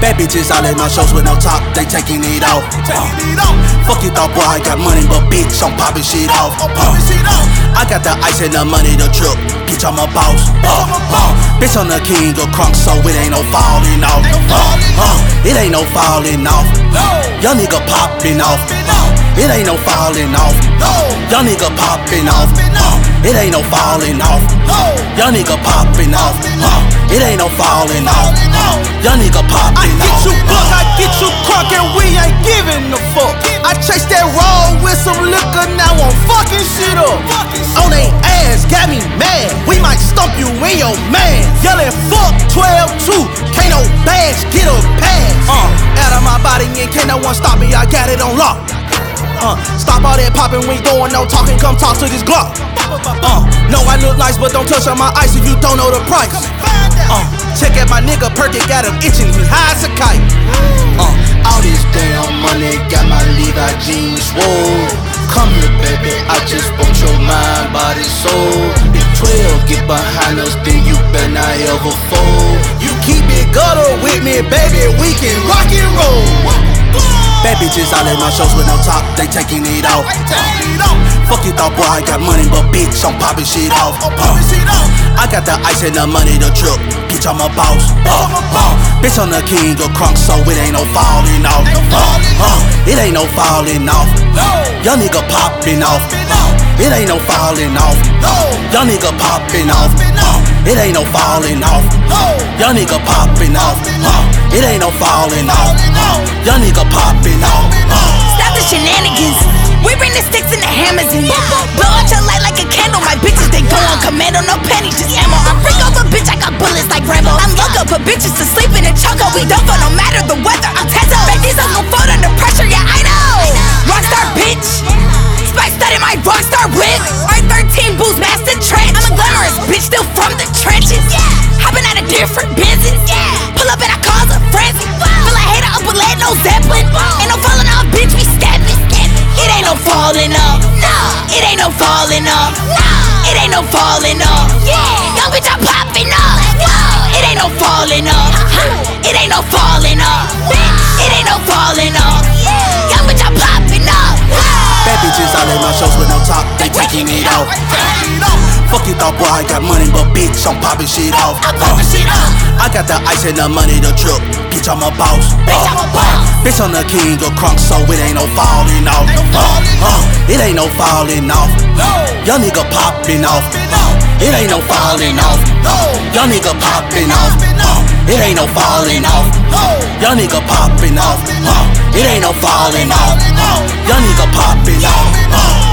Bad bitches all at my shows with no top, they taking it off. Fuck you thought, boy, I got money, but bitch, I'm popping shit off. I got the ice and the money, the truck, bitch, I'm a boss. Bitch, I'm the king of crunk, so it ain't no falling off. It ain't no falling off. Young nigga popping off. It ain't no falling off. Young nigga popping off. It ain't no falling off. Young nigga popping off. It ain't no falling off. Young nigga popping off. I get you buck, I get you crunk, and we ain't giving a fuck. I chased that roll with some liquor, now I'm fucking shit up. On they ass, got me mad. We might stump you in your man. Yelling fuck 12-2, can't no badge, get a pass. Out of my body and can't no one stop me, I got it on lock. Stop all that popping, we ain't doing no talking, come talk to this Glock. No, I look nice, but don't touch on my ice if you don't know the price. Check out my nigga Perky, got him itching, he high as a kite. All this damn money got my Levi jeans swole. Come here, baby, I just want your mind, body, soul. If 12 get behind us, then you better not ever fold. You keep it gutter with me, baby, we can rock and roll. Bad bitches all at my shows with no top, they taking it off. Fuck you thought, boy, I got money, but bitch, I'm popping shit off. I got the ice and the money, the truck, bitch, I'm a boss. Bitch, I'm the king of crunk, so it ain't no falling off. It ain't no falling off. Young nigga popping off. It ain't no falling off. Young nigga popping off. It ain't no falling off. Young nigga popping off. It ain't no falling off. Young nigga popping off. Stop the shenanigans. We bring the sticks and the hammers in. Blow out your light like a candle. My bitches, they go on commando. No pennies, just ammo. I freak over bitch, I got bullets like Rambo. I'm loco, put bitches to sleep in a choco. We don't fall no matter the weather. I'm Tezo. Back these don't go fold under pressure, yeah, I know. Rockstar bitch. Spice studded my rockstar whip. R13 boost master trench. I'm a glamorous bitch, still from the trenches. Hopping out of different business. Pull up and I cause a frenzy. Feel like hater up with lead, no Zeppelin. Ain't no falling off, bitch, we steppin'. It ain't no falling off. No, it ain't no falling off. No, it ain't no falling off. Yeah, young bitch, I'm popping off. It ain't no falling off. It ain't no falling off. It ain't no falling off. Young bitch, I'm popping off. Bad bitches all at my shows with no top, they taking it off. Fuck you thought, boy, I got money, but bitch, I'm popping shit off. I got the ice and the money, the truck, bitch, I'm a boss. Bitch, I'm the king of crunk, so it ain't no falling off. It ain't no falling off. Young nigga popping off. It ain't no falling off. Young nigga popping off. It ain't no falling off. Young nigga popping off. It ain't no falling off. Young nigga popping off.